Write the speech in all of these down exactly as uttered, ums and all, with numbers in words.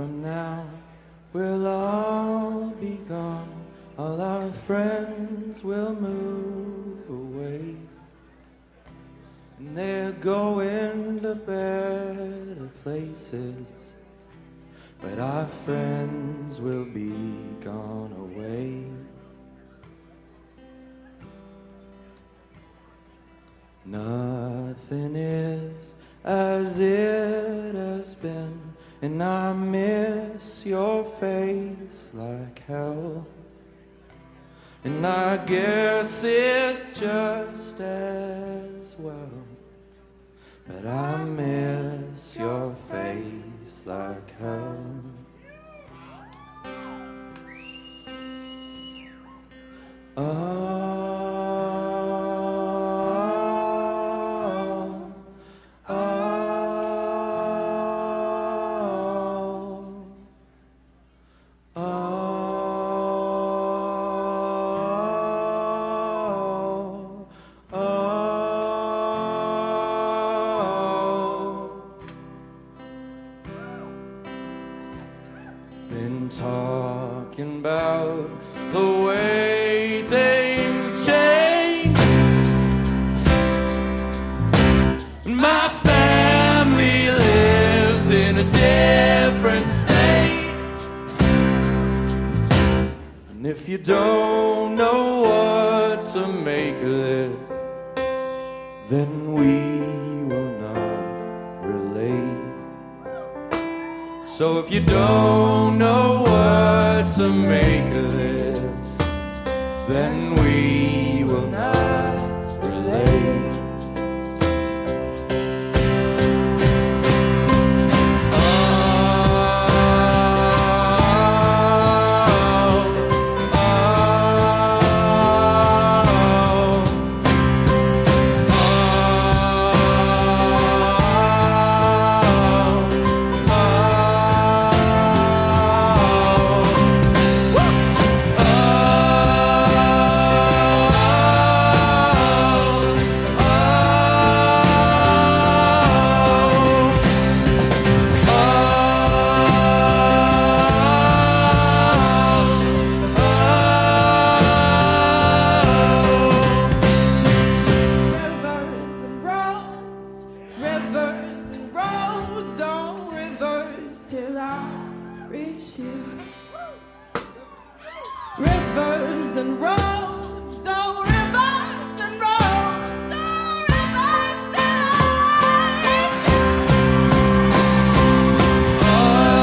from now we'll all be gone. All our friends will move away, and they're going to better places, but our friends will be gone away. Nothing is as it has been, and I miss your face like hell. And I guess it's just as well, but I miss your face like hell. Oh. Been talking about the way things change. My family lives in a different state, and if you don't know what to make of this, then we will not relate. So if you don't know what to make of this, then we will not relate. Rivers and roads, oh rivers and roads, oh rivers till I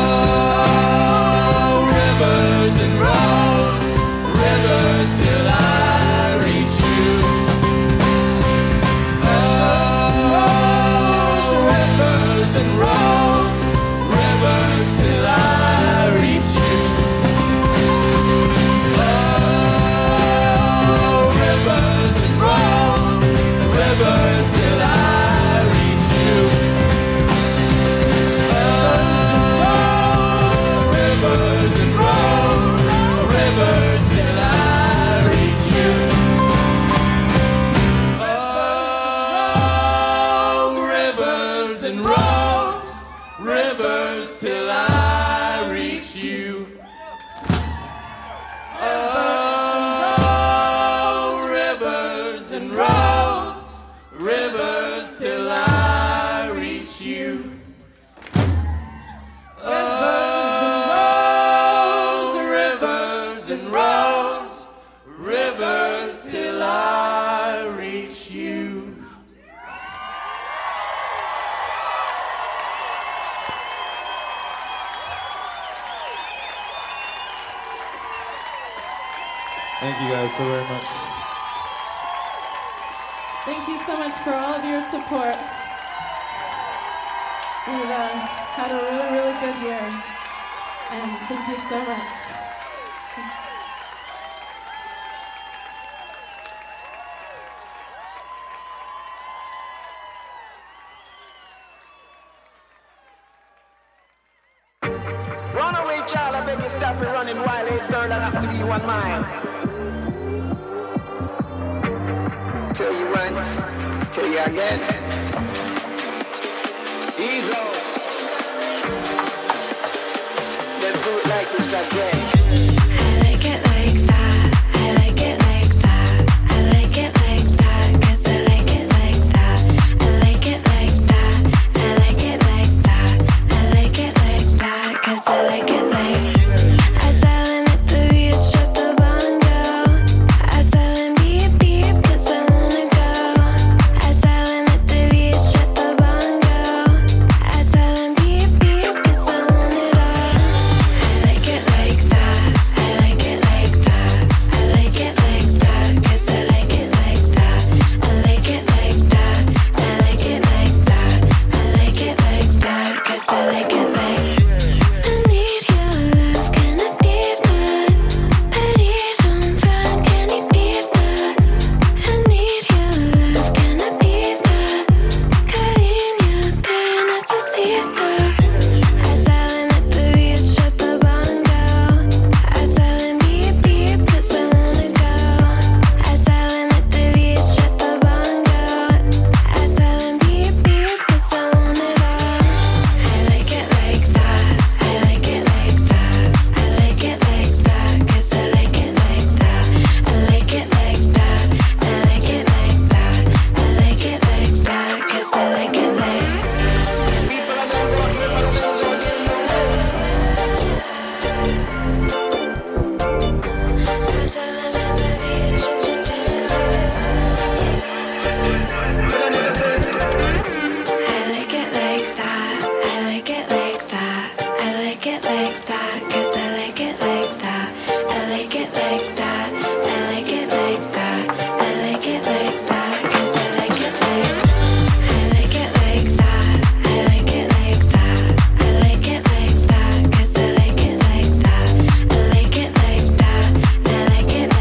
Oh, rivers and roads, rivers till I reach you. Oh, rivers and roads, rivers till I reach you. Rivers till I reach you. Oh, rivers and roads, rivers till I reach you. Oh, rivers and roads, rivers till I reach you. Thank you guys so very much. Thank you so much for all of your support. We've uh, had a really, really good year. And thank you so much. Runaway child, I beg you stop me running while it's third and have to be one mile. Tell you once, tell you again. Ease off. It's a dread. I like it like that. I like it like that. I like it like that. 'Cause I like it like that. I like it like that. I like it like that. I like it like that. 'Cause I like it like. I tell him at the beach, shut the bongo. I tell him beep beep 'cause I wanna go. I tell him at the beach, shut the bongo. I tell him beep beep 'cause I want it all. I like it like that. I like it like that. I like it like that. 'Cause I like it like that. I like it like that. I like it like that. I like it like that. 'Cause I like it like. I need your love, can I be that? Petit enfant, can you be that? I need your love, can I be that? Cariño, te necesito. I tell him at the beach, shut the bongo. I tell him beep beep 'cause I wanna go. I tell him at the beach, shut the bongo. I tell him beep beep 'cause I want it all. I like it like that. I like it like that. I like it like that. 'Cause I like it like that. I like it like that. I like it like that. I like it like that. 'Cause I like it like. People are not going to hear much change on them. I tell him at the beach, shut the bongo. You don't need to say it. I like it like that. I like it like that. I like it like that. 'Cause I like it like that. I like it like that. I like it like that. I like it like that. 'Cause I like it like. I like it like that. I like it like that. I like it like that. 'Cause I like it like that. I like it like that. I like it like that.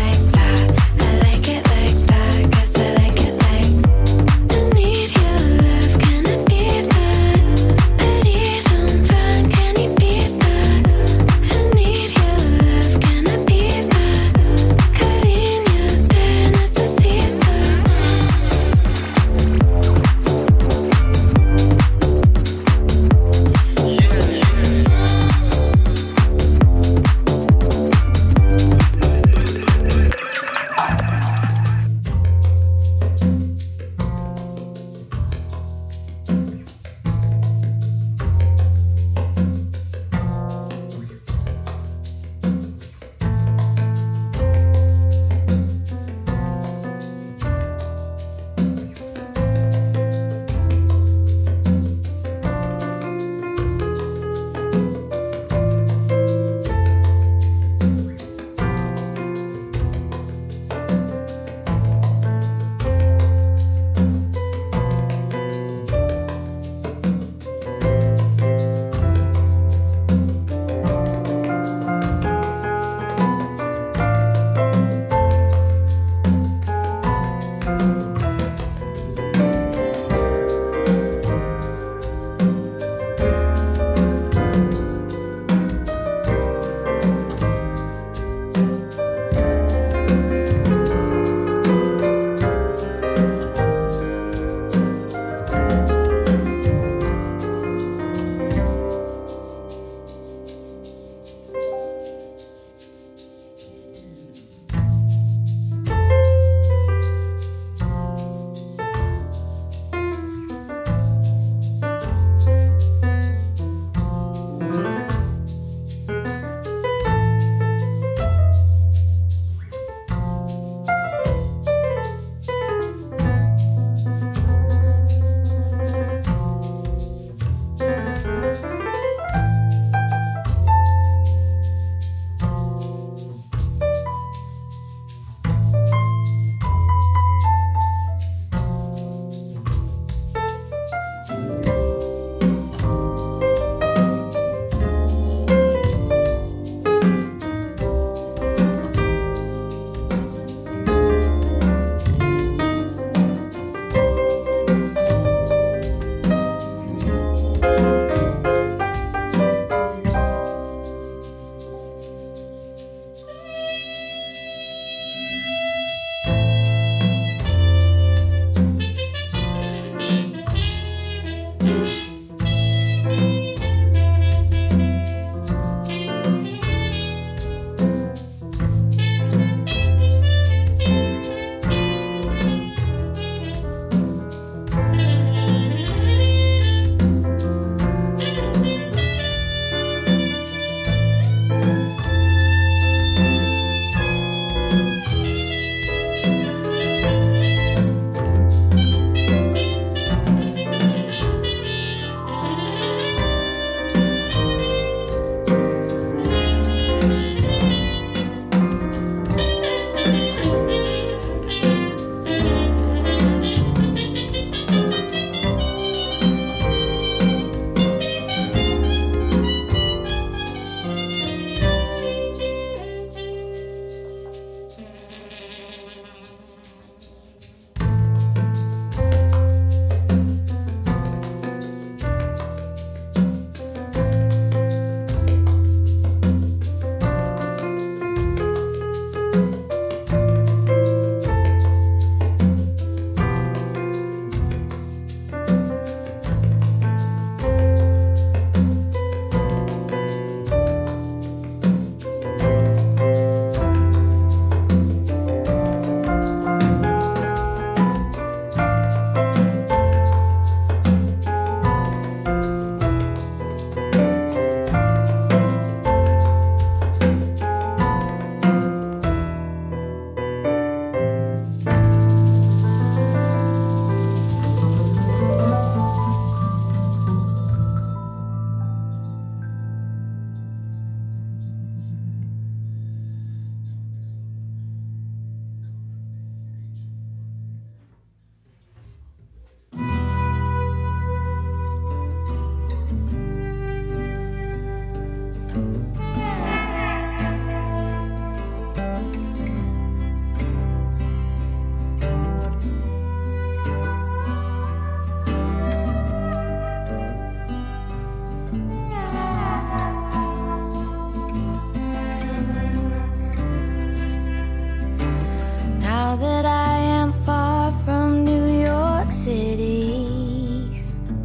that I am far from New York City,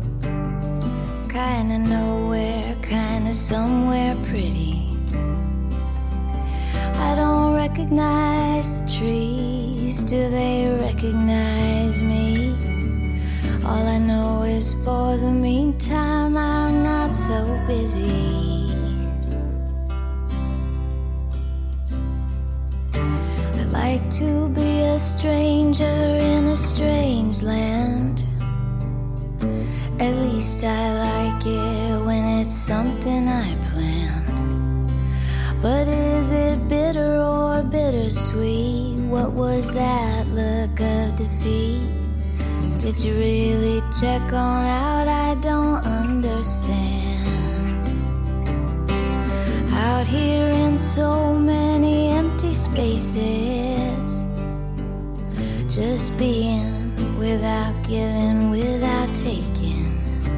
kinda nowhere, kinda somewhere pretty. I don't recognize the trees, do they recognize me? All I know is for the meantime I'm not so busy. I like to be a stranger in a strange land. At least I like it when it's something I planned. But is it bitter or bittersweet? What was that look of defeat? Did you really check on out? I don't understand. Out here in so many empty spaces, just being without giving, without taking.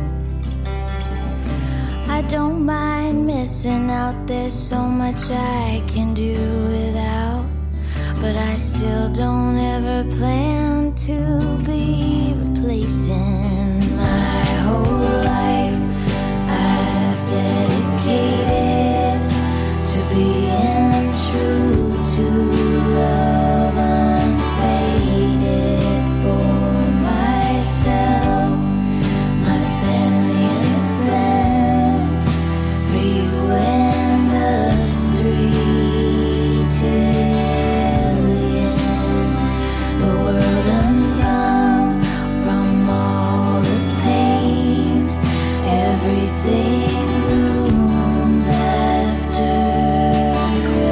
I don't mind missing out, there's so much I can do without. But I still don't ever plan to be replacing my whole life. I've dedicated to being true to love unfaded for myself, my family and friends, for you and us three till the world unbound from all the pain. Everything blooms after the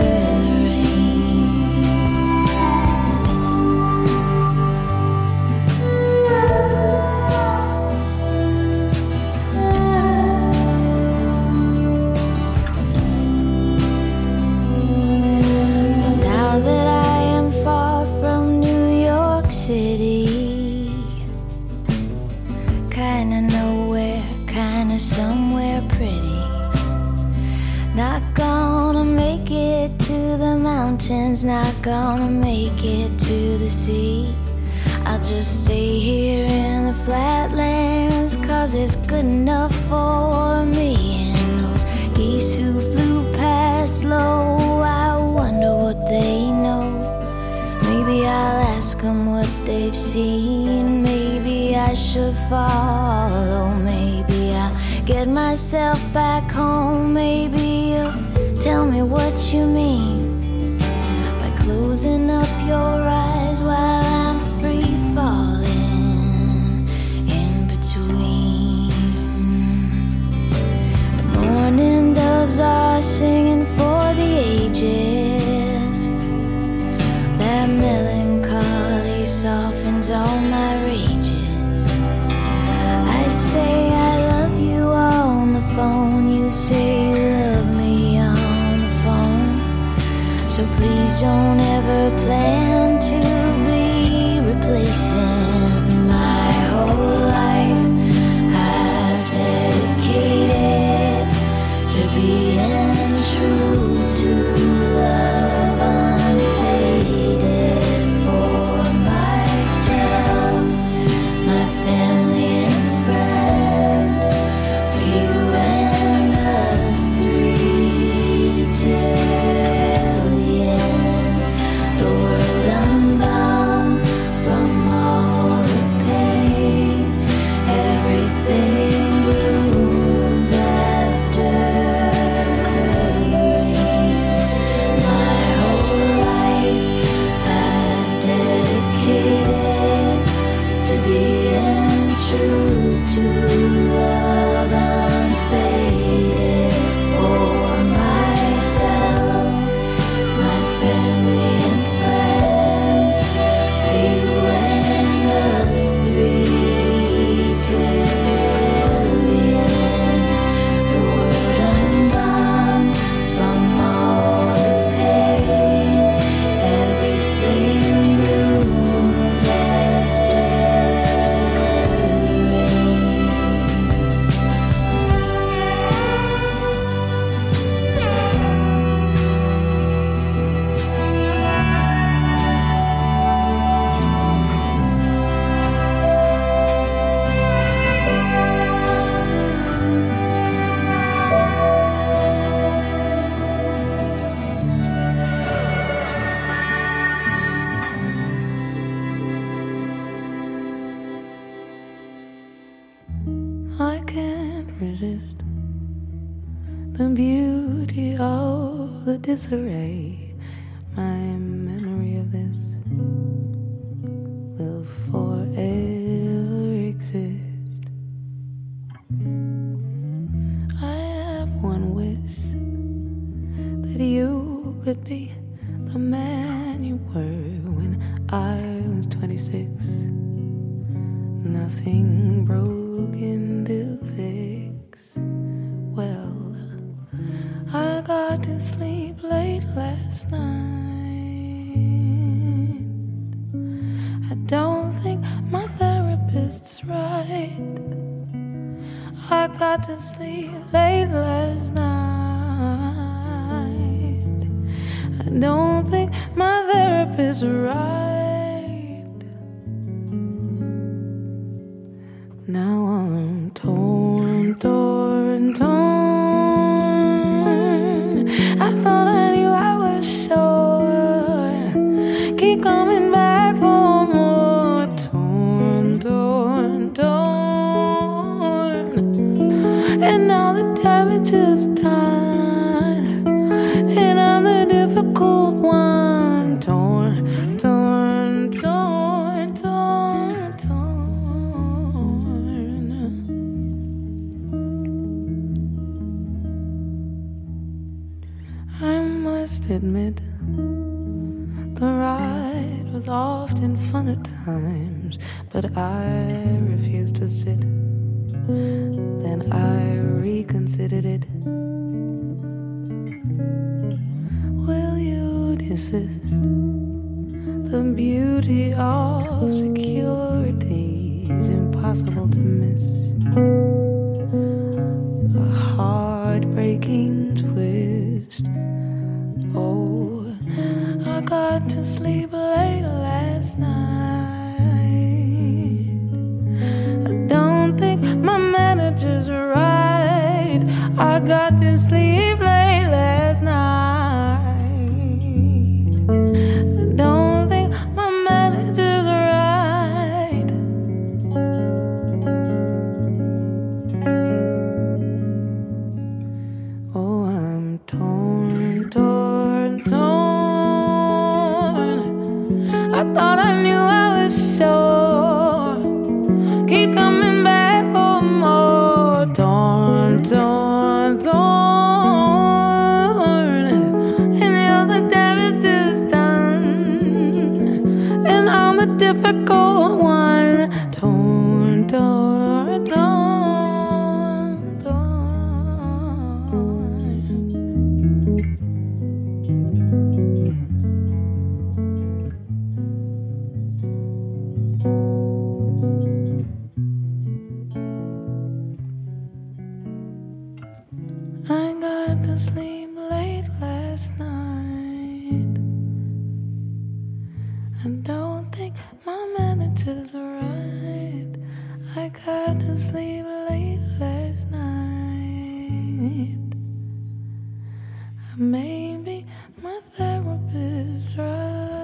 rain. So now that I am far from New York City, kinda nowhere, kinda somewhere pretty. Not gonna make it to the mountains, not gonna make it to the sea. I'll just stay here in the flatlands, cause it's good enough for me. And those geese who flew past low, I wonder what they know. Maybe I'll ask them what they've seen. Maybe I should follow. Maybe I'll get myself back home. Maybe you'll tell me what you mean by closing up your eyes while I'm free falling in between. The morning doves are singing for the ages. That melancholy softens all my rages. I say I love you on the phone. You say you love me on the phone. So please don't ever plan to be replacing my whole life. I've dedicated to being true to love unfaded for myself, can't resist the beauty of the disarray. My memory of this will forever exist. I have one wish, that you could be the man you were when I was twenty-six. Nothing broken to fix. Well, I got to sleep late last night. I don't think my therapist's right. I got to sleep late last night. I don't think my therapist's right. Now I'm torn, torn, torn. I thought I knew I was sure. Keep coming back for more. Torn, torn, torn. And now the damage is done, and I'm the difficult one. Torn, torn, torn, torn, torn. I must admit, the ride was often fun at times, but I refused to sit. Then I reconsidered it. Will you desist? The beauty of security is impossible to miss. A heartbreaking twist. Oh, I got to sleep late last night. I don't think my manager's right. I got to sleep late last night. I don't think my manager's right. Oh, I'm torn, torn, torn. I thought I knew I was sure. Keep coming back for more. Torn, torn, torn. And all the damage is done, and I'm the difficult one. Torn, torn, torn, torn. I got to sleep late last night. I don't think my manager's right. I got to sleep late last night. Maybe my therapist's right.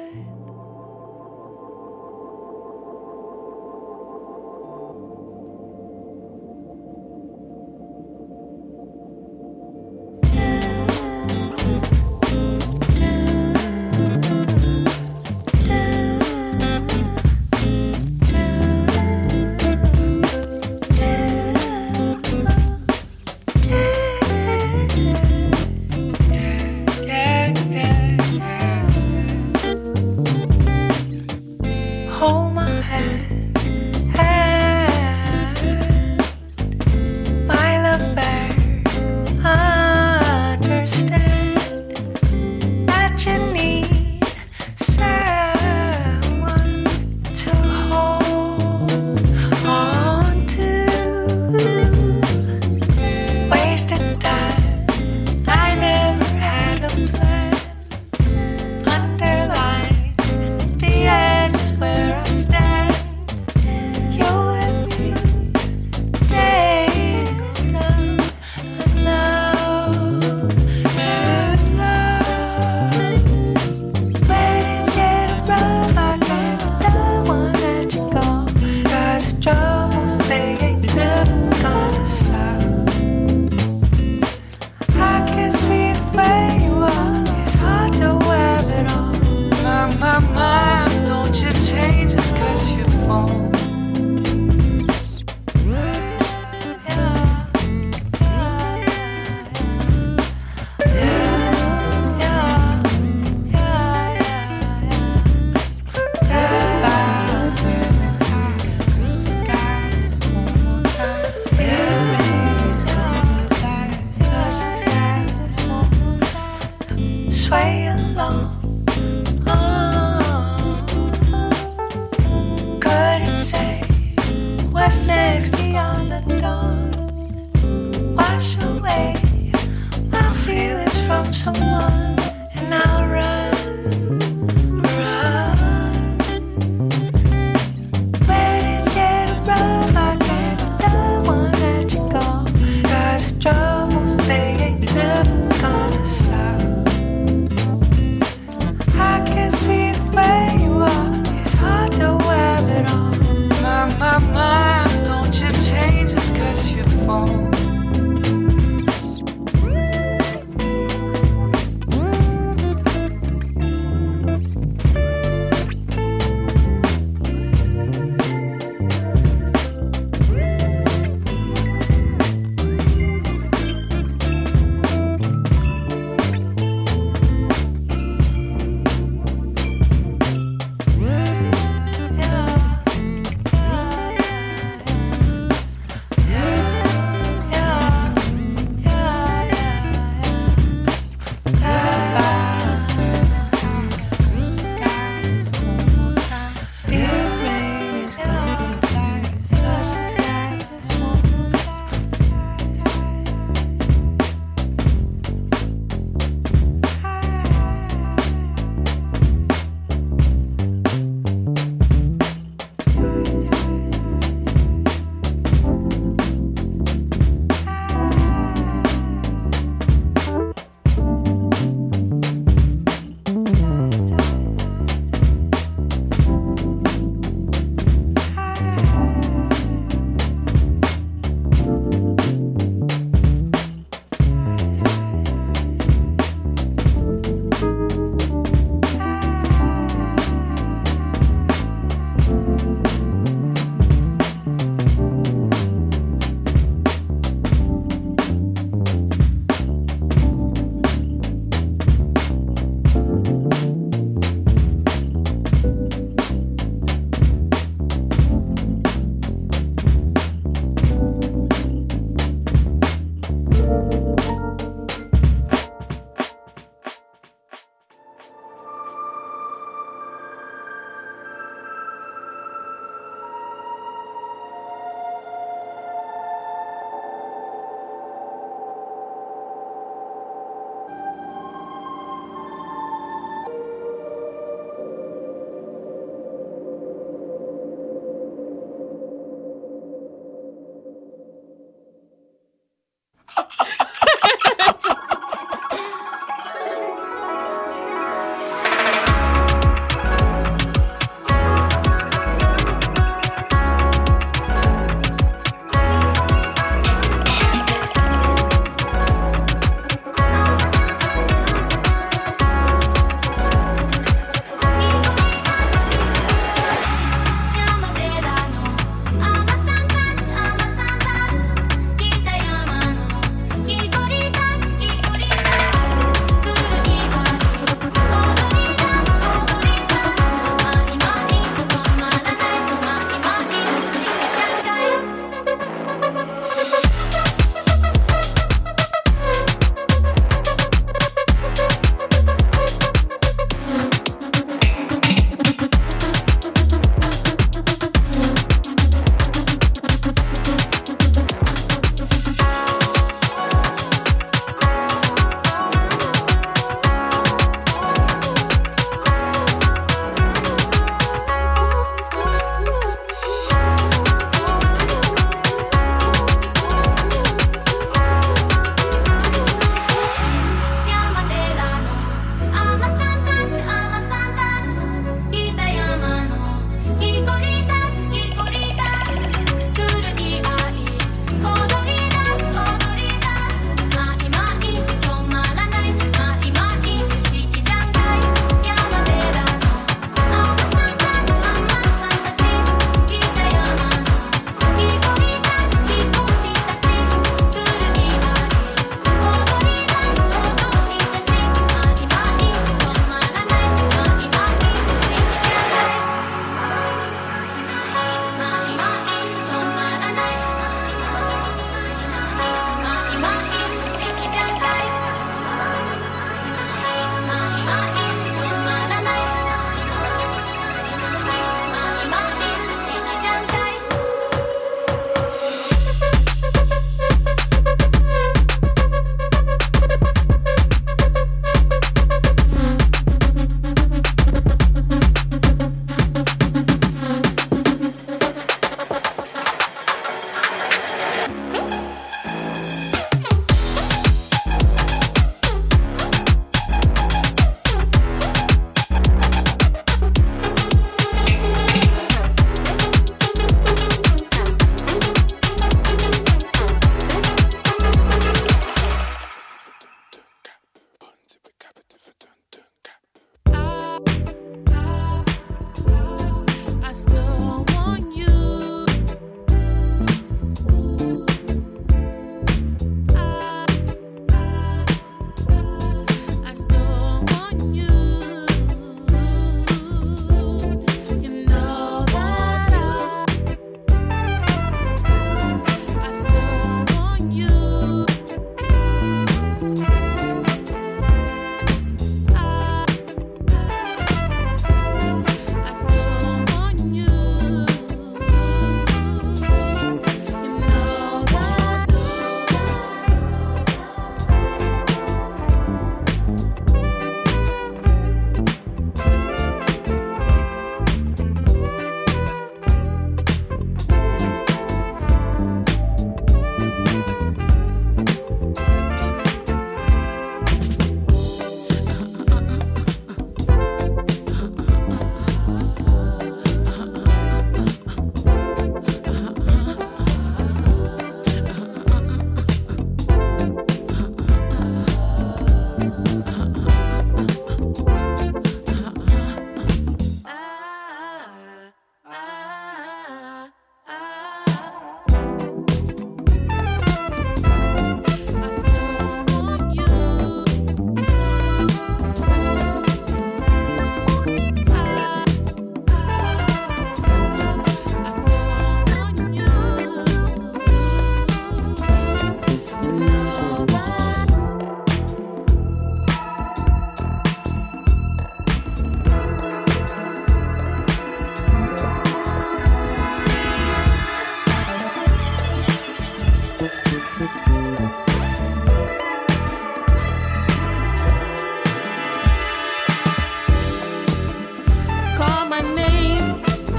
Hold my hand, hand, my lover. Understand that you need someone to hold on to. Wasted time, I never had a plan. Underline the edge where I stand.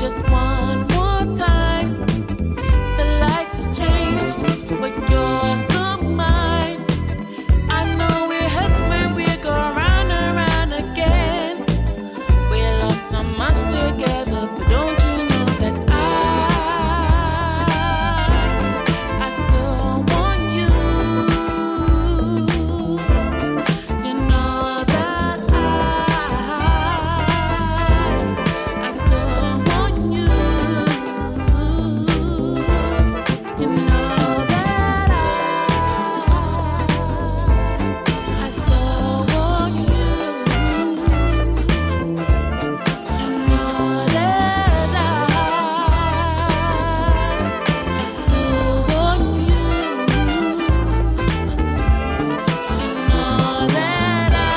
just one more time. The light has changed, but you're still mine. I know it hurts when we go round and round again. We lost so much together, but don't you know that I, I still want you. You know that I, I still want you. You know that I, I still want you. I know that I, I still want you. I know that I,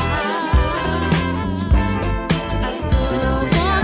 I still want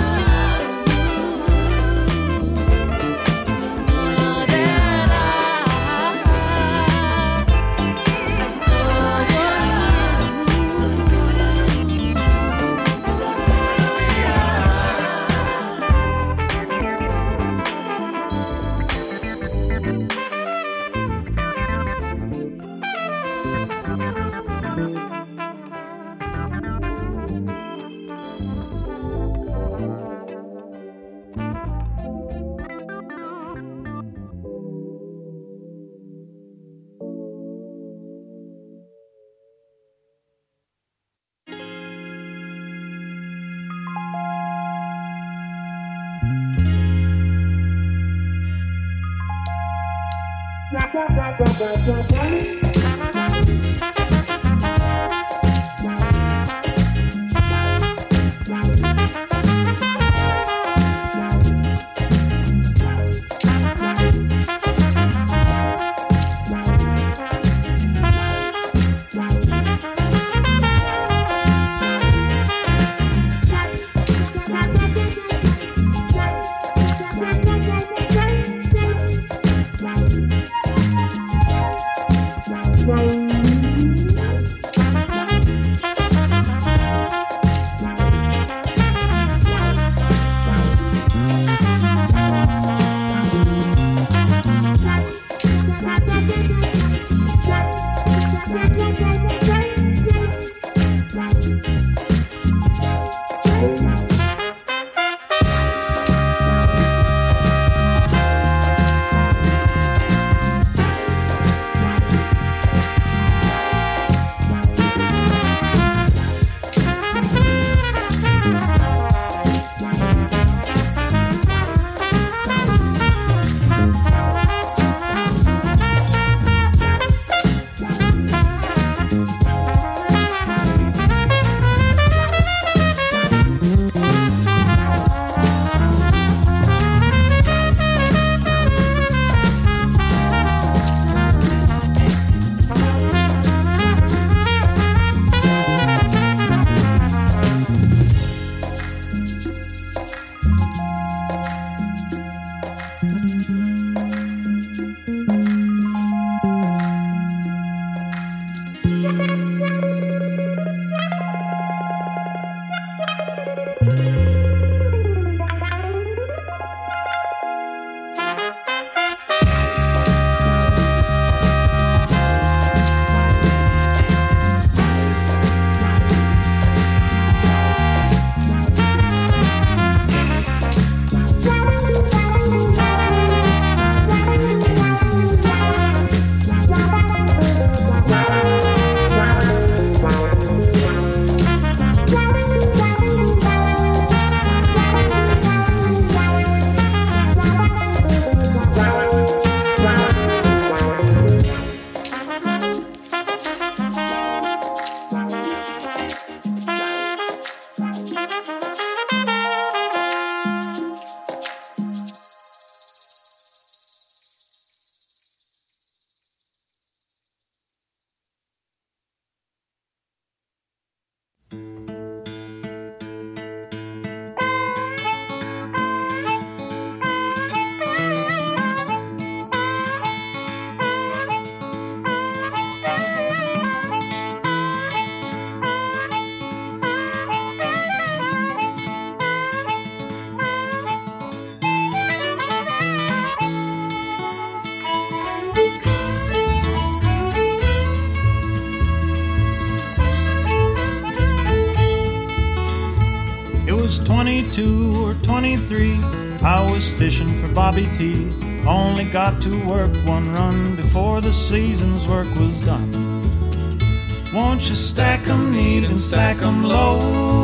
was twenty-two or twenty-three, I was fishing for Bobby T. Only got to work one run before the season's work was done. Won't you stack 'em neat and stack 'em low?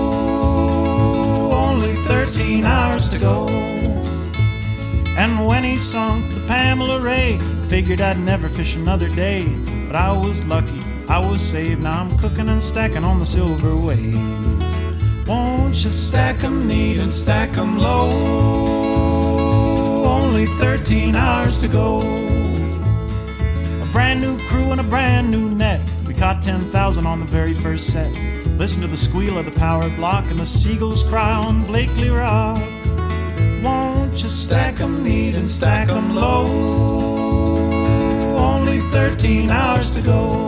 Only thirteen hours to go. And when he sunk the Pamela Ray, figured I'd never fish another day. But I was lucky, I was saved. Now I'm cooking and stacking on the Silver Wave. Won't you stack 'em neat and stack 'em low? Only thirteen hours to go. A brand new crew and a brand new net. We caught ten thousand on the very first set. Listen to the squeal of the power block and the seagulls cry on Blakely Rock. Won't you stack 'em neat and stack 'em low? Only thirteen hours to go.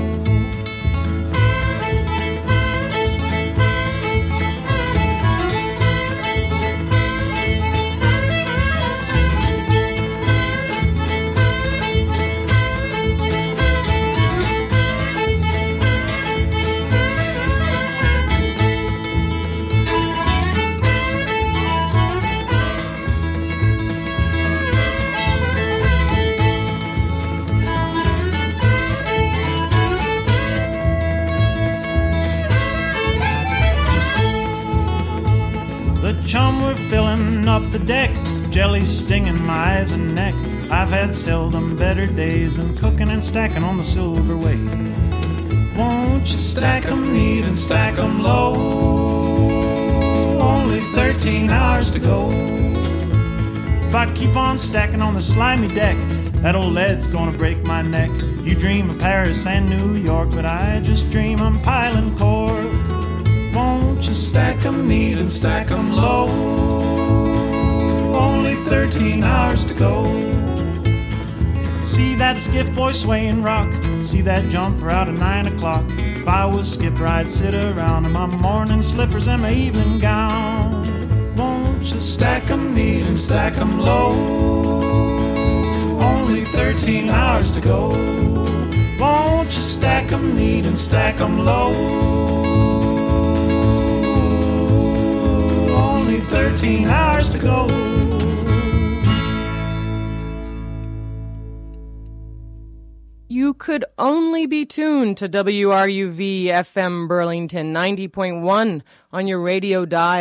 Chum, we're filling up the deck, jelly stinging my eyes and neck. I've had seldom better days than cooking and stacking on the Silver Wave. Won't you stack 'em neat and stack 'em low? Only thirteen hours to go. If I keep on stacking on the slimy deck, that old lead's gonna break my neck. You dream of Paris and New York, but I just dream I'm piling cork. Won't you stack 'em neat and stack 'em low? Only thirteen hours to go. See that skiff boy swaying rock, see that jumper out at nine o'clock. If I was skipper, I'd sit around in my morning slippers and my evening gown. Won't you stack 'em neat and stack 'em low? Only thirteen hours to go. Won't you stack 'em neat and stack 'em low? thirteen hours to go. You could only be tuned to W R U V F M Burlington ninety point one on your radio dial.